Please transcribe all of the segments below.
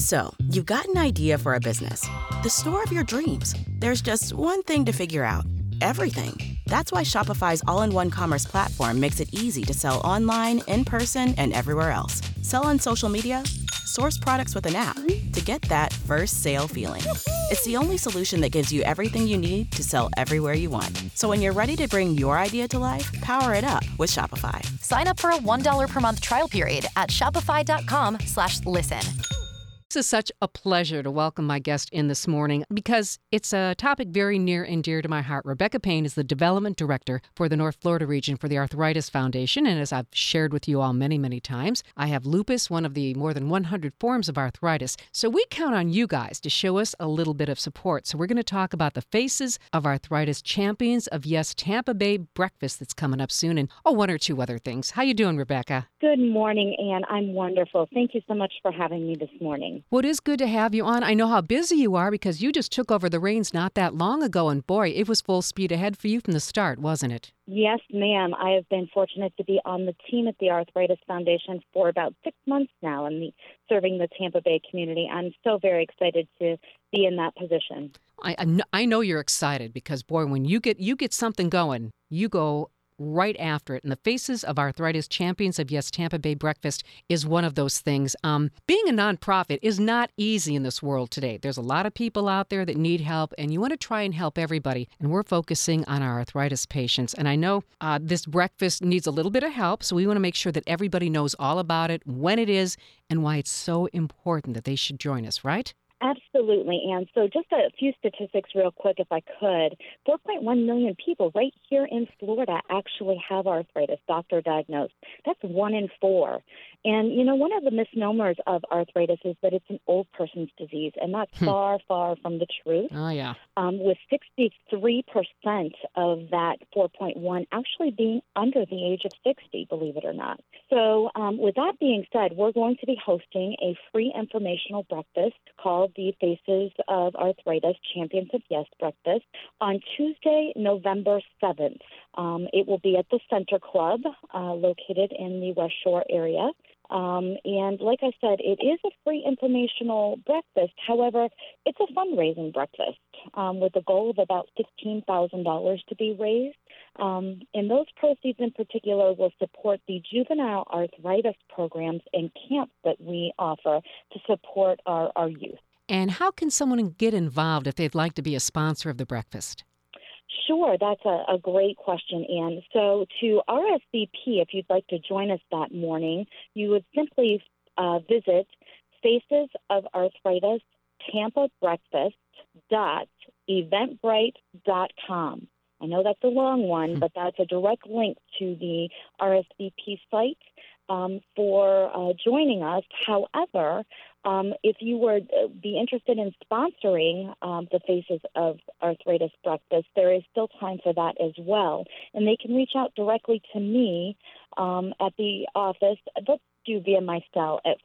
So, you've got an idea for a business, the store of your dreams. There's just one thing to figure out: everything. That's why Shopify's all-in-one commerce platform makes it easy to sell online, in person, and everywhere else. Sell on social media, source products with an app to get that first sale feeling. It's the only solution that gives you everything you need to sell everywhere you want. So when you're ready to bring your idea to life, power it up with Shopify. Sign up for a $1 per month trial period at shopify.com/listen. This is such a pleasure to welcome my guest in this morning because it's a topic very near and dear to my heart. Rebecca Payne is the Development Director for the North Florida region for the Arthritis Foundation. And as I've shared with you all many, many times, I have lupus, one of the more than 100 forms of arthritis. So we count on you guys to show us a little bit of support. So we're going to talk about the Faces of Arthritis Champions of Yes Tampa Bay breakfast that's coming up soon, and one or two other things. How you doing, Rebecca? Good morning, Ann. I'm wonderful. Thank you so much for having me this morning. Well, it is good to have you on. I know how busy you are because you just took over the reins not that long ago, and boy, it was full speed ahead for you from the start, wasn't it? Yes, ma'am. I have been fortunate to be on the team at the Arthritis Foundation for about 6 months now and serving the Tampa Bay community. I'm so very excited to be in that position. I know you're excited because, boy, when you get something going, you go right after it. And the Faces of Arthritis Champions of Yes Tampa Bay breakfast is one of those things. Being a nonprofit is not easy in this world today. There's a lot of people out there that need help, and you want to try and help everybody. And we're focusing on our arthritis patients. And I know this breakfast needs a little bit of help, so we want to make sure that everybody knows all about it, when it is, and why it's so important that they should join us, right? Absolutely, Ann. So just a few statistics real quick, if I could. 4.1 million people right here in Florida actually have arthritis, doctor diagnosed. That's 1 in 4. And, one of the misnomers of arthritis is that it's an old person's disease, and that's far, far from the truth. Oh, yeah. With 63% of that 4.1 actually being under the age of 60, believe it or not. So with that being said, we're going to be hosting a free informational breakfast called the Faces of Arthritis Champions of Yes breakfast on Tuesday, November 7th. It will be at the Center Club located in the West Shore area. And like I said, it is a free informational breakfast. However, it's a fundraising breakfast with a goal of about $15,000 to be raised. And those proceeds in particular will support the juvenile arthritis programs and camps that we offer to support our youth. And how can someone get involved if they'd like to be a sponsor of the breakfast? Sure, that's a great question, Ann. So to RSVP, if you'd like to join us that morning, you would simply visit Faces of Arthritis Tampa Breakfast.eventbrite.com. I know that's a long one, but that's a direct link to the RSVP site for joining us. However, if you would be interested in sponsoring the Faces of Arthritis Breakfast, there is still time for that as well. And they can reach out directly to me at the office. Let's do via my cell at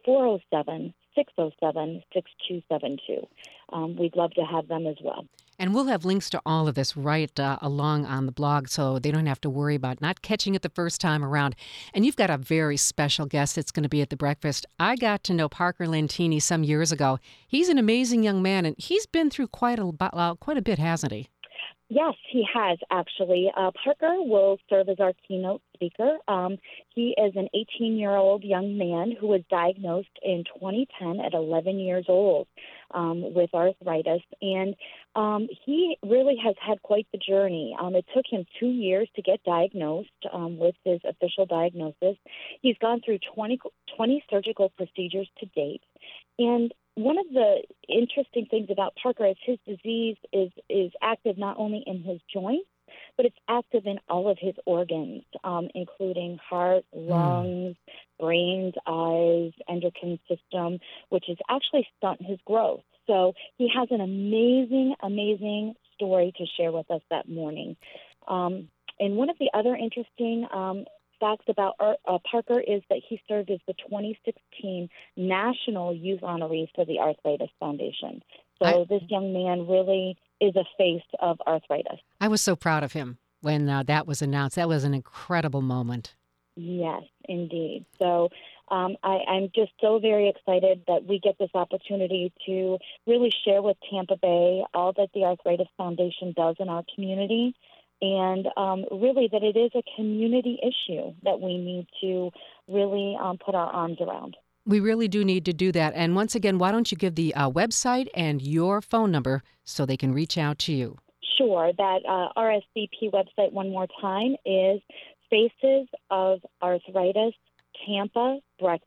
407-607-6272. We'd love to have them as well. And we'll have links to all of this right along on the blog so they don't have to worry about not catching it the first time around. And you've got a very special guest that's going to be at the breakfast. I got to know Parker Lentini some years ago. He's an amazing young man, and he's been through quite a bit, hasn't he? Yes, he has, actually. Parker will serve as our keynote speaker. He is an 18-year-old young man who was diagnosed in 2010 at 11 years old with arthritis. And he really has had quite the journey. It took him 2 years to get diagnosed with his official diagnosis. He's gone through 20 surgical procedures to date. And one of the interesting things about Parker is his disease is active not only in his joints, but it's active in all of his organs, including heart, lungs, brains, eyes, endocrine system, which is actually stunt his growth. So he has an amazing, amazing story to share with us that morning. And one of the other interesting facts about Parker is that he served as the 2016 National Youth Honoree for the Arthritis Foundation. So this young man really is a face of arthritis. I was so proud of him when that was announced. That was an incredible moment. Yes, indeed. So I'm just so very excited that we get this opportunity to really share with Tampa Bay all that the Arthritis Foundation does in our community, and really that it is a community issue that we need to really put our arms around. We really do need to do that. And once again, why don't you give the website and your phone number so they can reach out to you? Sure. That RSVP website one more time is Faces of Arthritis Tampa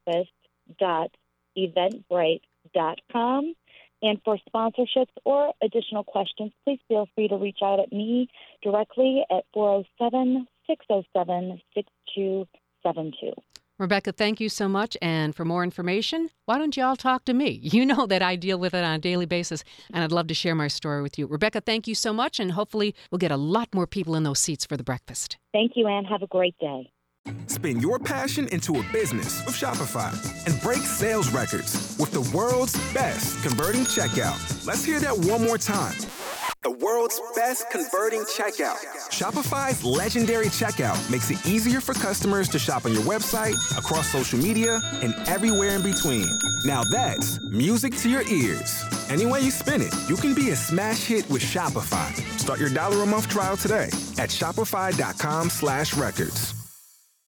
breakfast.eventbrite.com. And for sponsorships or additional questions, please feel free to reach out at me directly at 407-607-6272. Rebecca, thank you so much. And for more information, why don't you all talk to me? You know that I deal with it on a daily basis, and I'd love to share my story with you. Rebecca, thank you so much, and hopefully we'll get a lot more people in those seats for the breakfast. Thank you, Ann. Have a great day. Spin your passion into a business with Shopify and break sales records with the world's best converting checkout. Let's hear that one more time. The world's best converting checkout. Shopify's legendary checkout makes it easier for customers to shop on your website, across social media, and everywhere in between. Now that's music to your ears. Any way you spin it, you can be a smash hit with Shopify. Start your $1 a month trial today at shopify.com/records.